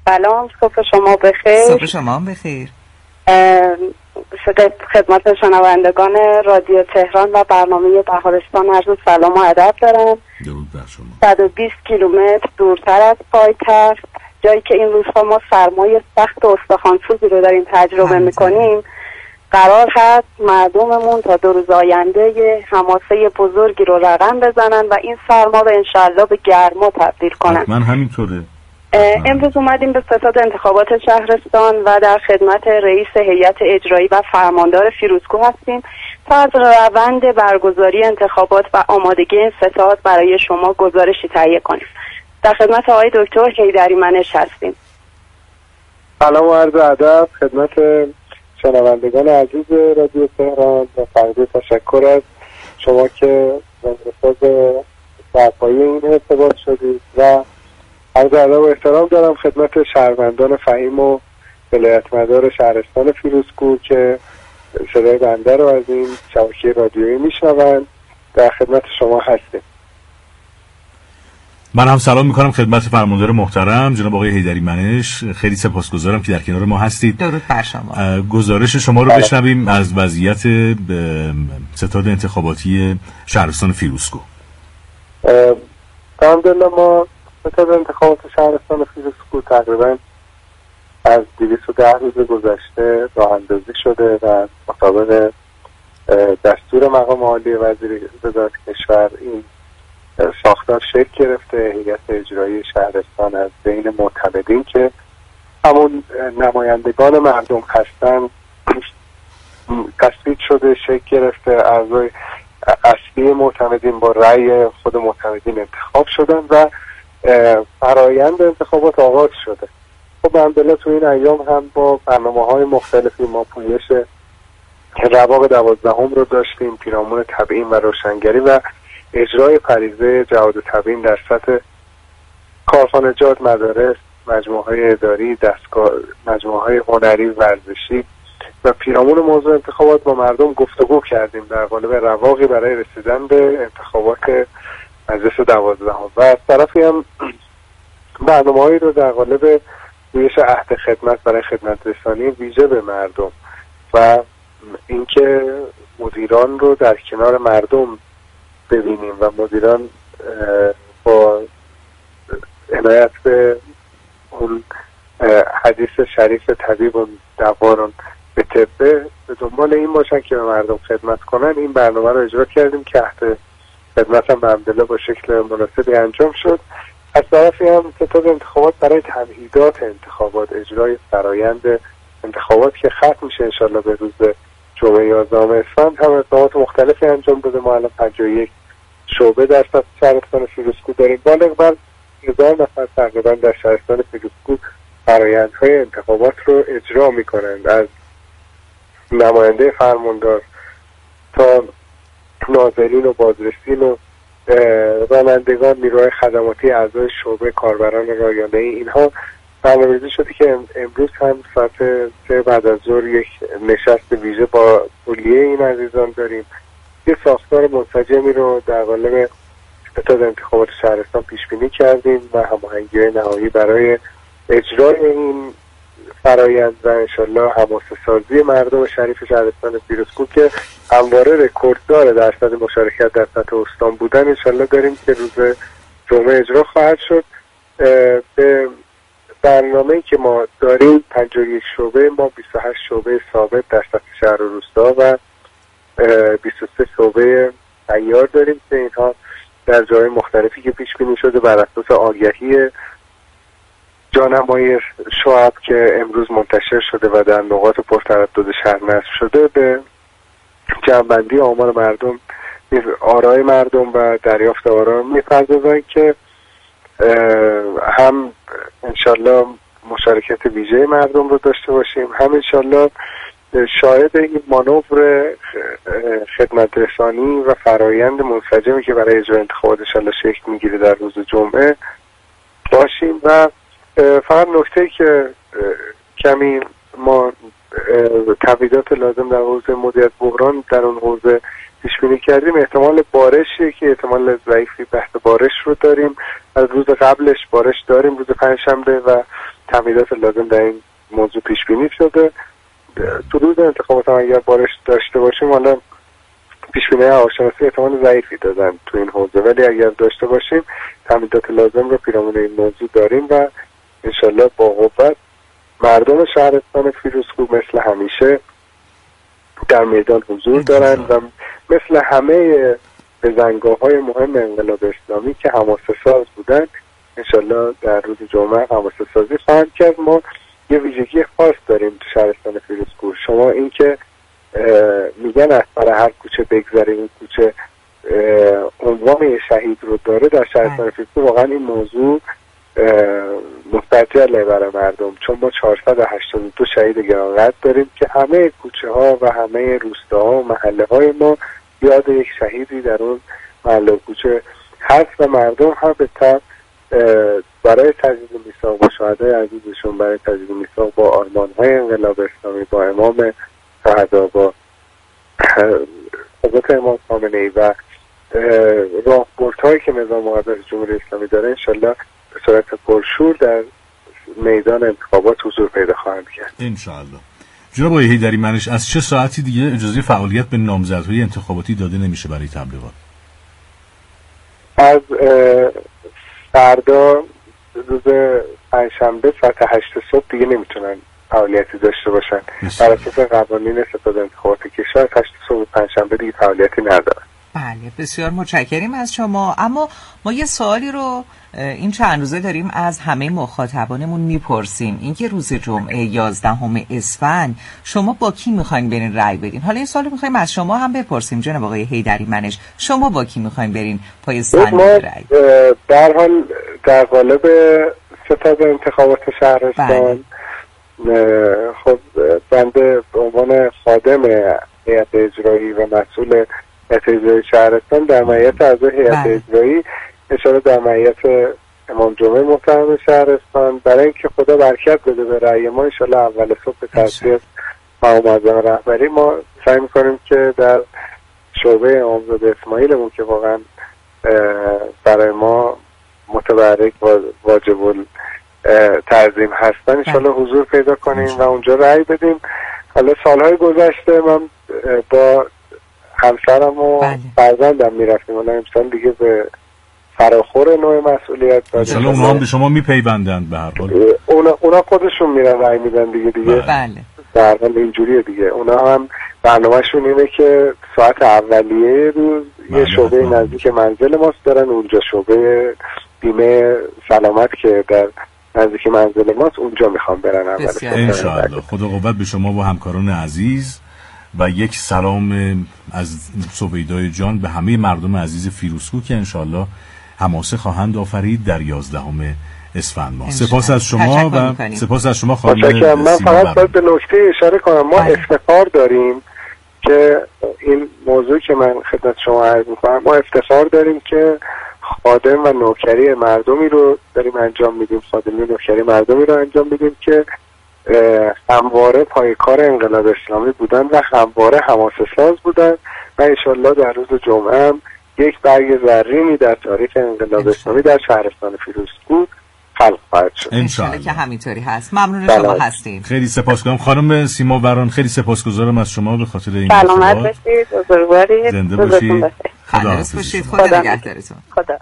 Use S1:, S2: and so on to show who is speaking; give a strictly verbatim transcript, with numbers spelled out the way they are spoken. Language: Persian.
S1: سلام، صبح شما بخیر.
S2: صبح شما بخیر.
S1: خدمت شنوندگان رادیو تهران و برنامه بهارستان عرض سلام و ادب دارم.
S3: درود بر شما.
S1: صد و بیست کیلومتر دورتر از پایتخت، جایی که این روزها ما سرمای سخت و استخوان‌سوزی رو داریم تجربه میکنیم، قرار هست مردممون تا دو روز آینده یه حماسه بزرگی رو رقم بزنن و این سرما رو انشالله به گرما تبدیل کنن.
S3: من همینطوره.
S1: امروز اومدیم به ستاد انتخابات شهرستان و در خدمت رئیس هیئت اجرایی و فرماندار فیروزکوه هستیم تا از روند برگزاری انتخابات و آمادگی این ستاد برای شما گزارشی تهیه کنیم. در خدمت آقای دکتر حیدری منش هستیم.
S4: سلام و عرض ادب خدمت شنوندگان عزیز رادیو تهران و فقط تشکر از شما که رساز برپایی این ارتباط شدید و عرض ادب و احترام دارم خدمت شهروندان فهیم و ولایتمدار شهرستان فیروزکوه که صدای بنده رو از این شبکه رادیویی میشنوند. در خدمت شما هستیم.
S3: من هم سلام میکنم خدمت فرماندار محترم جناب آقای حیدری منش. خیلی سپاسگزارم که در کنار ما هستید.
S2: درود بر شما.
S3: گزارش شما رو بشنویم از وضعیت ستاد انتخاباتی شهرستان فیروزکوه.
S4: الحمدلله ما ستاد انتخابات شهرستان فیروزکوه تقریبا از دویست و ده روز گذشته راه اندازی شده و مطابق دستور مقام عالی وزیر وزارت کشور این ساختار شکل گرفته. هیئت اجرایی شهرستان از بین معتمدین که همون نمایندگان مردم هستن تصویب شده، شکل گرفته. اعضای اصلی معتمدین با رأی خود معتمدین انتخاب شدن و فرایند انتخابات آغاز شده. خب الحمدلله تو این ایام هم با برنامه‌های مختلفی ما پویش رواق دوازدهم رو داشتیم، پیرامون تبیین و روشنگری و اجرای فریضه جهاد تبیین در سطح کارخانجات، مدارس، مجموعه‌های اداری، دستگاه، مجموعه‌های هنری، ورزشی و پیرامون موضوع انتخابات با مردم گفتگو کردیم در قالب رواقی برای رسیدن به انتخابات مجلس دوازدهم و از طرفی هم برنامه‌هایی رو در قالب پویش عهد خدمت برای خدمت رسانی ویژه به مردم و اینکه مدیران رو در کنار مردم ببینیم و مدیران با عنایت به اون حدیث شریف طبیب و دوارون به طبه به دنبال این باشن که به مردم خدمت کنن. این برنامه رو اجرا کردیم که عهد خدمت هم الحمدلله با شکل مناسبی انجام شد. از طرفی هم ستاد انتخابات برای تمهیدات انتخابات، اجرای فرایند انتخابات که ختم میشه انشالله به روز جمعه یازدهم اسفند، هم اقدامات مختلفی انجام داده. ما الان پنجاه و یک شعبه در سطح شهرستان فیروزکوه داریم. بالغ بر هزار نفر تقریبا در شهرستان فیروزکوه فرایندهای انتخابات رو اجرا میکنند، از نماینده فرماندار تا ناظرین و بازرسین و رانندگان، نیروهای خدماتی، اعضای شعبه، کاربران رایانه. اینها برنامه‌ریزی شده که امروز هم ساعت سه بعد از ظهر یک نشست ویژه با کلیه این عزیزان داریم. یه ساختار منسجمی رو در قالب ستاد انتخابات شهرستان پیش بینی کردیم و هماهنگی نهایی برای اجرای این فرایند و انشالله حماسه سازی مردم شریف شهرستان فیروزکوه که همواره رکورددار درصد مشارکت در سطح استان بودن انشالله داریم که روز جمعه اجرا خواهد شد. به برنامه‌ای که ما داریم پنجاه و یک شعبه، ما بیست و هشت شعبه ثابت در سطح شهر و روستا و بیست و سه شعبه تیار داریم که اینها در جای مختلفی که پیش بینی شده بر اساس آگهی جانمای شعب که امروز منتشر شده و در نقاط پرتردد شهر نصب شده به جمع‌بندی آمار مردم، آرای مردم و دریافت آرا می‌پردازند که هم انشالله مشارکت ویژه مردم رو داشته باشیم، هم انشالله شاهد این مانور خدمت رسانی و فرایند منسجمی که برای اجرای انتخابات انشالله شکل میگیره در روز جمعه باشیم. و فقط نکته که کمی ما تمهیدات لازم در حوزه مدیریت بحران در اون حوزه پیش بینی کردیم. احتمال بارشی که احتمال ضعیفی بحث بارش رو داریم، از روز قبلش بارش داریم روز پنجشنبه و تمهیدات لازم در این موضوع پیش بینی شده. تو روز انتخابات هم اگر بارش داشته باشیم، حالا پیش بینی هواشناسی احتمال ضعیفی دادن تو این حوزه، ولی اگر داشته باشیم تمهیدات لازم رو پیرامون این موضوع داریم و انشالله با قوت مردم شهرستان فیروزکوه مثل همیشه در میدان حضور دارن و مثل همه بزنگاه‌های مهم انقلاب اسلامی که حماسه ساز بودن انشالله در روز جمعه حماسه سازی خواهند کرد. ما یه ویژگی خاص داریم تو شهرستان فیروزکوه. شما این که میگن از سر هر کوچه بگذره این کوچه عنوان یه شهید رو داره، در شهرستان فیروزکوه واقعا این موضوع مستجله برای مردم، چون ما چهارصد و هشتاد و دو شهید گرانقدر داریم که همه کوچه ها و همه روستاها و محله های ما یاد یک شهیدی در اون محله و کوچه هست و مردم هم به طب برای تجدید میثاق با شهدای عزیزشون، برای تجدید میثاق با آرمان‌های انقلاب اسلامی، با امام شهدا، با حضرت امام خامنه‌ای و راهبردهایی که نظام مقدس جمهوری اسلامی داره انشالله به صورت پرشور در میدان انتخابات حضور پیدا خواهند کرد
S3: انشالله. جناب آقای حیدری منش، از چه ساعتی دیگه اجازه فعالیت به نامزدهای انتخاباتی داده نمیشه برای تبلیغات؟
S4: از فردا روز پنجشنبه ساعت هشت صبح دیگه نمیتونن فعالیتی داشته باشن. بر اساس قوانین ستاد انتخابات کشور هشت صبح پنجشنبه دیگه فعالیتی ندارن.
S2: بله، بسیار متشکریم از شما. اما ما یه سوالی رو این چند روزه داریم از همه مخاطبانمون میپرسیم، اینکه روز جمعه یازدهم اسفند شما با کی میخواین برین رأی بدین؟ حالا این سوالو میخوایم از شما هم بپرسیم جناب آقای حیدری منش، شما با کی میخواین برین پای صندوق رأی؟
S4: در حال در قالب ستاد انتخابات شهرستان خب بنده به عنوان خادم هیئت اجرایی و مسئول هیئت اجرایی شهرستان در معیت اعضای هیئت اجرایی اشاره در معیت امام جمعه محترم شهرستان برای اینکه خدا برکت بده به رأی ما انشالله اول صبح به تصویه مقام معظم رهبری ما سعی میکنیم که در شعبه امامزاده اسماعیلمون که واقعا برای ما متبرک و واجب تعظیم هستن انشالله حضور پیدا کنیم و اونجا رأی بدیم. حالا سالهای گذشته من با همسرم و فرزندم میرفتیم، حالا امسال دیگه به فراخور نوع مسئولیت دادیم.
S3: انشالله اونا هم به شما میپیوندند به هر حال.
S4: اونا, اونا خودشون میرن رأی میدن دیگه دیگه
S2: بله.
S4: در حال اینجوریه دیگه. اونا هم برنامهشون اینه که ساعت اولیه روز یه شعبه نزدیک منزل ماست دارن، اونجا شعبه بیمه سلامت که در نزدیک منزل ماست اونجا میخوام برن اول.
S3: انشالله خدا قوت به شما و همکاران عزیز و یک سلام از سویدای جان به همه مردم عزیز فیروزکوه که انشالله حماسه خواهند آفرید در یازدهم اسفند ماه. سپاس از شما و سپاس از شما خانم.
S4: من فقط باید به نکته اشاره کنم، ما افتخار داریم که این موضوع که من خدمت شما عرض میکنم، ما افتخار داریم که خادم و نوکری مردمی رو داریم انجام میدیم، خادمی و نوکری مردمی رو انجام میدیم که همواره پایکار انقلاب اسلامی بودن و همواره حماسه ساز بودن و انشالله در روز جمعه هم یک برگ زرینی در تاریخ انقلاب اسلامی در شهرستان فیروزکوه خلق خواهد شد.
S2: انشالله که همینطوری هست. ممنون شما هستیم.
S3: خیلی سپاسگزارم خانم سیما وران، خیلی سپاسگزارم از شما به خاطر این
S1: سلامت باشید، بزرگوارید،
S3: زنده باشید،
S2: خدا باشید، خدا نگهدارتون.
S1: خدا